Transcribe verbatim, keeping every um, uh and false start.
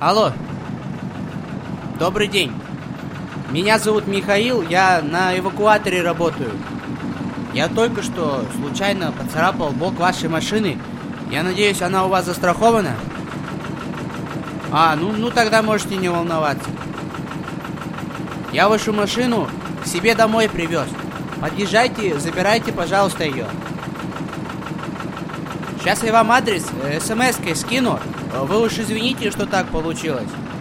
Алло. Добрый день. Меня зовут Михаил, я на эвакуаторе работаю. Я только что случайно поцарапал бок вашей машины. Я надеюсь, она у вас застрахована? А, ну, ну тогда можете не волноваться. Я вашу машину к себе домой привез. Подъезжайте, забирайте, пожалуйста, ее. Сейчас я вам адрес э, смс-кой скину. Вы уж извините, что так получилось.